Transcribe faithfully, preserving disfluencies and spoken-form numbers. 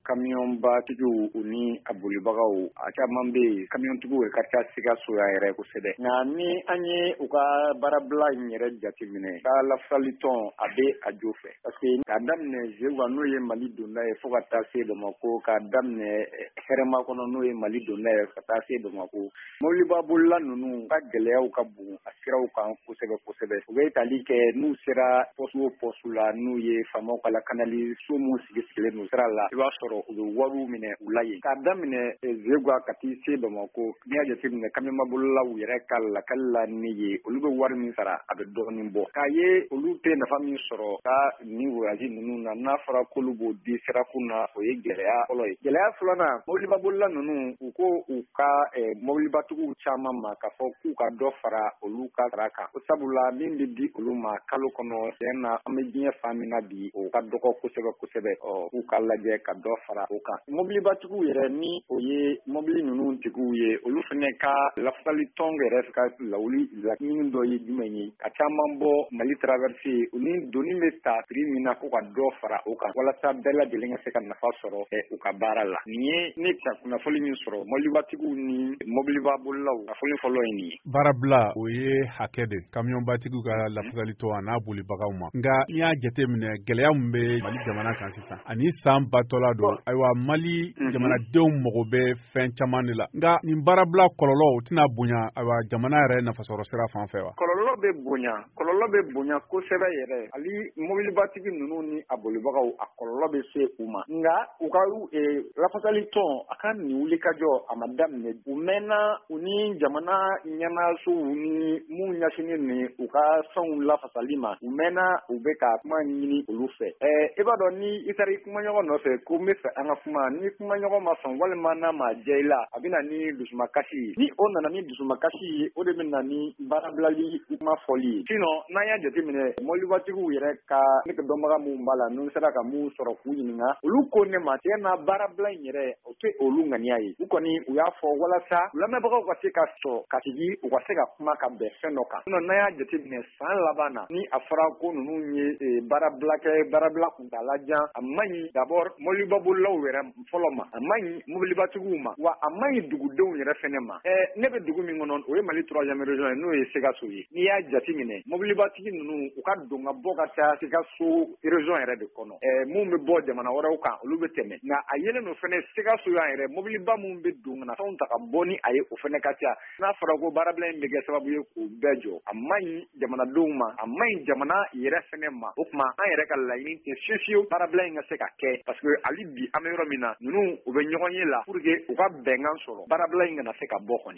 kamiyɔnbatigiw u ni a bolibagaw a caman bɛ yen kamiyɔntigiw ka ca Sikaso yɛrɛ kosɛbɛ nka ni an ye u ka baarabila in yɛrɛ jateminɛ ka lafasali tɔn a bɛ a jo fɛ parce que k'a daminɛ Zewa n'o ye Mali donda ye fo ka taa se Bamako k'a daminɛ Hɛrɛma kɔnɔ n'o ye Mali donda ye ka taa se Bamako mobiliba bolila ninnu ka gɛlɛyaw ka bon a siraw kan kosɛbɛ kosɛbɛ u bɛ tali kɛ n'u sera poste o poste la n'u ye faamaw ka lakanali so mun sigi sigilen n'u sira la i b'a sɔrɔ u bɛ wariw minɛ u la yen k'a daminɛ Zewa ka t'i se Bamako n'i y'a jateminɛ kamiyɔnbolilaw yɛrɛ ka lakali la ni ye olu bɛ wari min sara a bɛ dɔɔnin bɔ k'a ye olu tɛ nafa min sɔrɔ ka nin voyage ninnu na n'a fɔra k'olu b'o di sirakun na o ye gɛlɛya fɔlɔ ye gɛlɛya filanan mobiliba bolila ninnu u ko u ka mobilibatigiw caman ma k'a fɔ k'u ka dɔ fara olu ka sara kan ko sabula min bɛ di olu ma kalo kɔnɔ tiɲɛ na an bɛ diɲɛ fan min na bi o ka dɔgɔ kosɛbɛ kosɛbɛ ɔ k'u ka lajɛ ka dɔ fara o kan mobilibatigiw yɛrɛ ni o ye mobili ninnu tigiw ye olu fana ka lafasali tɔn yɛrɛ ka lawuli laɲini dɔ ye jumɛn ye ka caman bɔ Mali traversée u ni doni bɛ ta prix min na ko ka dɔ fara o kan walasa bɛɛ lajɛlen ka se ka nafa sɔrɔ u ka baara la nin ye ne ka kunnafoni min sɔrɔ mobilibatigiw ni mobiliba bolilaw kunnafoni fɔlɔ ye nin ye baarabila o ye hakɛ de kamiyɔnbatigiw ka lafasali tɔn a n'a bolibagaw ma nka n'i y'a jateminɛ gɛlɛya min bɛ Mali jamana kan sisan ani san batɔla don ayiwa Mali jamanadenw mago bɛ fɛn caman de la nka nin baarabila kɔlɔlɔ o tɛna bonya ayiwa jamana yɛrɛ nafasɔrɔ sira fan fɛ wa kɔlɔlɔ bɛ bonya kɔlɔlɔ bɛ bonya kosɛbɛ yɛrɛ hali mobilibatigi ninnu ni a bolibagaw a kɔlɔlɔ bɛ se u ma nka u ka lafasali tɔn a ka nin wuli ka jɔ a ma daminɛ u mɛnna u ni jamana ɲɛmaayasow ni mun ɲɛsinnen ni u ka fɛnw lafasali ma u mɛnna u bɛ ka kuma ɲini olu fɛ i b'a dɔn ni i taara i kumaɲɔgɔn nɔfɛ ko n bɛ fɛ an ka kuma ni kumaɲɔgɔn ma sɔn walima n'a ma diya i la a bɛ na ni dusumakasi ye ni o nana ni dusumakasi ye o de bɛ na ni baarabilali kuma fɔli ye sinon n'an y'a jateminɛ mobilibatigiw yɛrɛ ka ne ka dɔnbaga minnu b'a la n'u sera ka mun sɔrɔ k'u ɲininka olu ko ne ma tiɲɛ na baarabila in yɛrɛ o tɛ olu ŋaniya ye u kɔni u y'a fɔ walasa lamɛnbagaw ka se ka sɔrɔ ka sigi u ka se ka kuma ka bɛn fɛn dɔ kan sinon n'an y'a jateminɛ san laban na ni a fɔra ko ninnu ye baarabila kɛ baarabila kuntalajan a man ɲi d'abord mobilibabolilaw yɛrɛ fɔlɔ ma a man ɲi mobilibatigiw ma wa a man ɲi dugudenw yɛrɛ fɛnɛ ma ne bɛ dugu min kɔnɔ o ye Mali troisième région ye n'o ye Sikaso ye n'i y'a jateminɛ mobilibatigi ninnu u ka don ka bɔ ka taa Sikaso région yɛrɛ de kɔnɔ mun bɛ bɔ jamana wɛrɛw kan olu bɛ tɛmɛ nka a yelen don fɛnɛ Sikaso yan yɛrɛ mobiliba mun bɛ don ka na fɛnw ta ka bɔ ni a ye o fɛnɛ ka ca n'a fɔra ko baarabila in bɛ kɛ sababu ye k'o bɛɛ jɔ a man ɲi jamanadenw ma a man ɲi jamana yɛrɛ fɛnɛ ma o tuma an yɛrɛ ka laɲini tɛ fiyewu fiyewu baarabila in ka se ka kɛ parce que hali bi an bɛ yɔrɔ min na ninnu u bɛ ɲɔgɔn ye la pour que u ka bɛnkan sɔrɔ baarabila in kana se ka bɔ kɔni